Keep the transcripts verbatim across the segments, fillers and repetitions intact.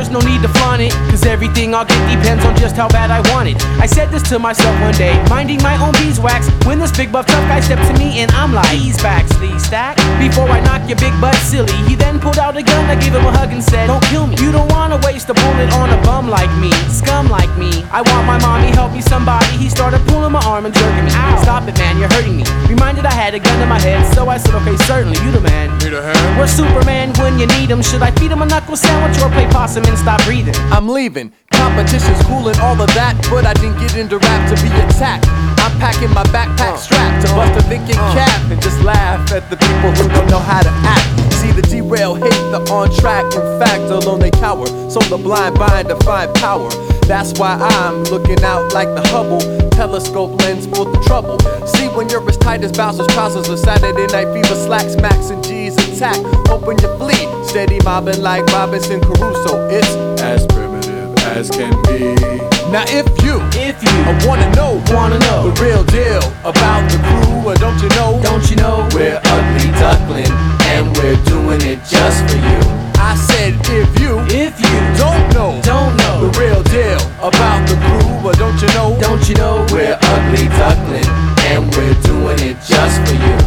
there's no need to flaunt it, cause everything I'll get depends on just how bad I want it. I said this to myself one day, minding my own beeswax, when this big buff tough guy stepped to me and I'm like, ease back, sleeve stack, before I knock your big butt silly. He then pulled out a gun, I gave him a hug and said, don't kill me. You don't wanna waste a bullet on a bum like me, scum like me. I want my mommy, help me somebody. He started pulling my arm and jerking me. Ow. Stop it, man, you're hurting me. Reminded I had a gun in my head, so I said, okay, certainly, you the man. Need a hand? We're Superman when you need him. Should I feed him a knuckle sandwich or play possum and stop breathing? I'm leaving, competition's cool and all of that, but I didn't get into rap to be attacked. I'm packing my backpack strap to bust a thinking cap and just laugh at the people who don't know how to act. See the derail, hate the on track. In fact, alone they cower, so the blind bind to find power. That's why I'm looking out like the Hubble telescope lens for the trouble. See when you're as tight as Bowser's trousers or Saturday Night Fever slacks, Max and G's intact. Hoping you flee, steady mobbing like Robinson Crusoe. It's as primitive as can be. Now if you, If you I wanna know, wanna know the real deal about the crew, or don't you know? Don't you know We're Ugly Duckling, and we're doing it just for you. I said if you, If you don't know, don't know the real deal about the crew, or don't you know? Don't you know We're Ugly Duckling, and we're doing it just for you.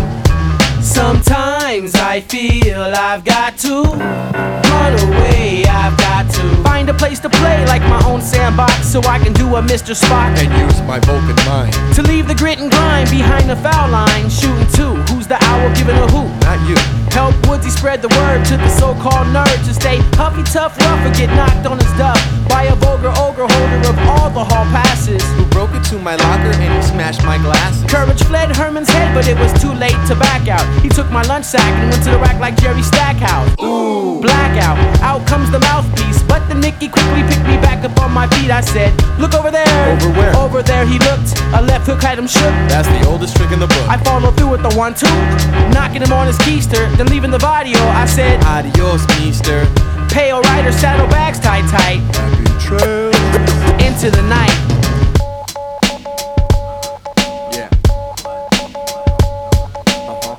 Sometimes I feel I've got to run away, I've got to find a place to play like my own sandbox, so I can do a Mister Spock And use my Vulcan mind. to leave the grit and grind behind the foul line. Shooting two, who's the owl giving a hoot? Not you. Help Woodsy spread the word to the so-called nerd to stay huffy tough rough or get knocked on his duff by a vulgar ogre holder of all the hall passes, Who broke into my locker and he smashed my glasses. Courage fled Herman's head, but it was too late to back out. He took my lunch sack and went to the rack like Jerry Stackhouse. Ooh, blackout. Out comes the mouthpiece, but the Mickey quickly picked me back up on my feet. I said, look over there. Over where? Over there he looked. A left hook had him shook. That's the oldest trick in the book. I followed through with the one two, knocking him on his keister, then leaving the barrio. I said, Adios, mister. pale rider, saddlebags tight tight, Happy trail. into the night. Yeah. Uh-huh.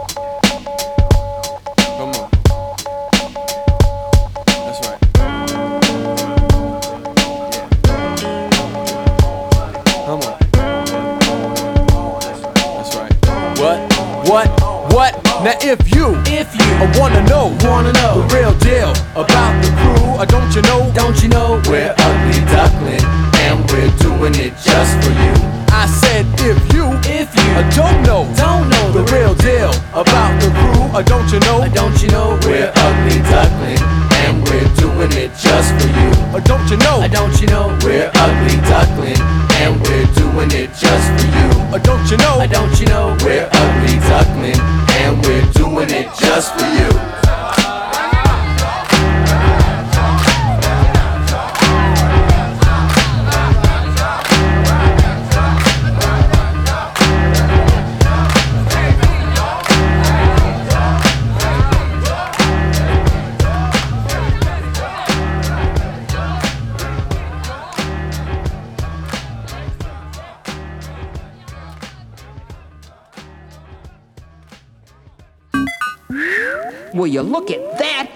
Come on. That's right. Yeah. Come on. That's right. What? What? What? Now if you, If you I wanna know, wanna know the real deal about the crew, or don't you know? don't you know We're Ugly Duckling, and we're doing it just for you. I said if you, if you I don't know, don't know the real deal about the crew, or don't you know? don't you know We're Ugly Duckling, and we're doing it just for you. Or don't you know? don't you know We're Ugly Duckling, and we're doing it just for you. Or don't you know? don't you know We're Ugly Duckling, and we're doing it just for you. Will you look at that?